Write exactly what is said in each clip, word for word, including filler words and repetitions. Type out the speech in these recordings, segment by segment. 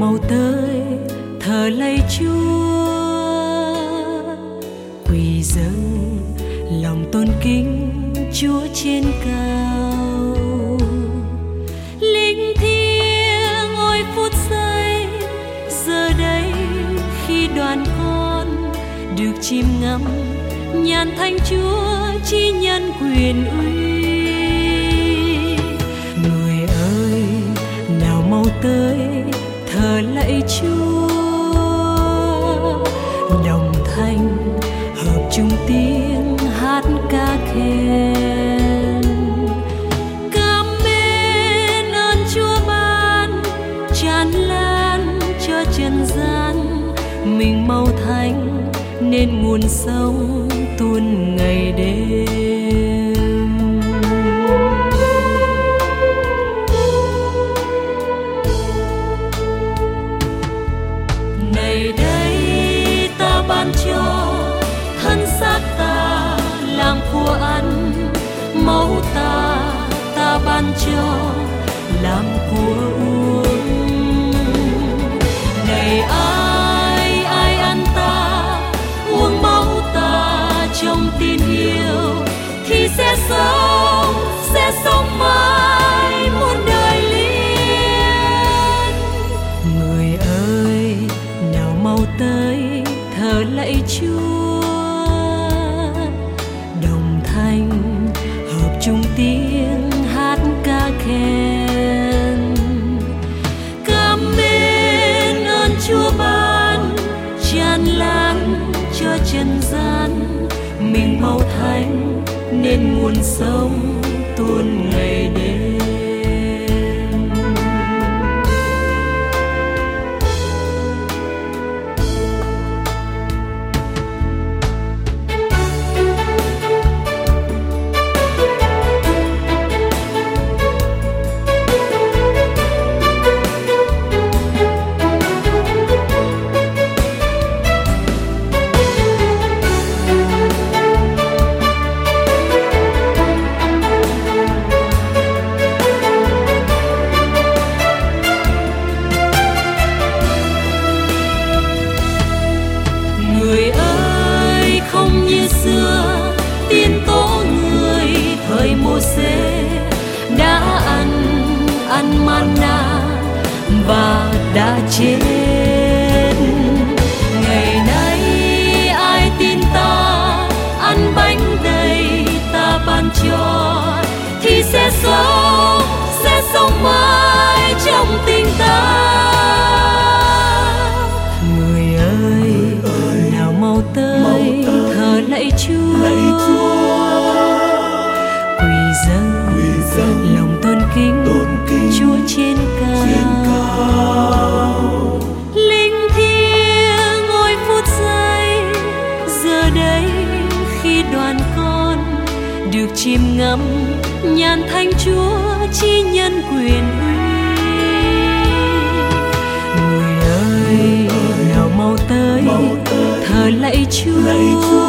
mau tới thờ lạy Chúa, quỳ dâng lòng tôn kính Chúa trên cao. Linh thiêng ôi phút giây giờ đây khi đoàn con được chiêm ngắm nhàn thánh Chúa chi nhân quyền uy. Người ơi nào mau tới thờ lạy Chúa, đồng thanh hợp chung tiếng hát ca khen. Cảm ơn ơn Chúa ban tràn lan cho trần gian, mình mau thánh nên nguồn sống tuôn ngày đêm. Ngày đây ta ban cho thân xác ta làm của ăn, máu ta ta ban cho làm của uống. Ngày ai ai ăn ta uống máu ta trong tin yêu thì sẽ sống sẽ sống mãi muôn đời liên. Người ơi nào mau tới thờ lạy Chúa, đồng thanh hợp chung tiếng hát ca khen. Cảm ơn ơn Chúa ban tràn lan cho trần gian, mình mau thánh nên nguồn sống tuôn ngày đêm. Người ơi không như xưa tiên tổ người thời Mô-sê đã ăn ăn manna và đã chết. Ngày nay ai tin ta ăn bánh đầy ta ban cho thì sẽ sống sẽ sống mãi trong tình ta. Người ơi nào mau tới thờ lạy Chúa, quỳ dâng lòng tôn kính Chúa trên cao. Linh thiêng ôi phút giây giờ đây khi đoàn con được chiêm ngắm nhàn thánh Chúa chi nhân quyền uy. Người ơi nào mau tới thờ lạy Chúa,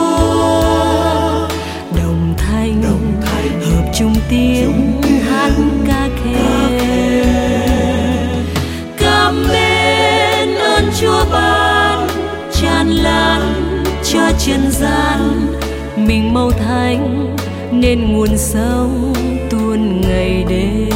đồng thanh hợp chung tiếng hát ca khen. Cảm ơn ơn Chúa ban tràn lan cho trần gian, mình mau thánh nên nguồn sống tuôn ngày đêm.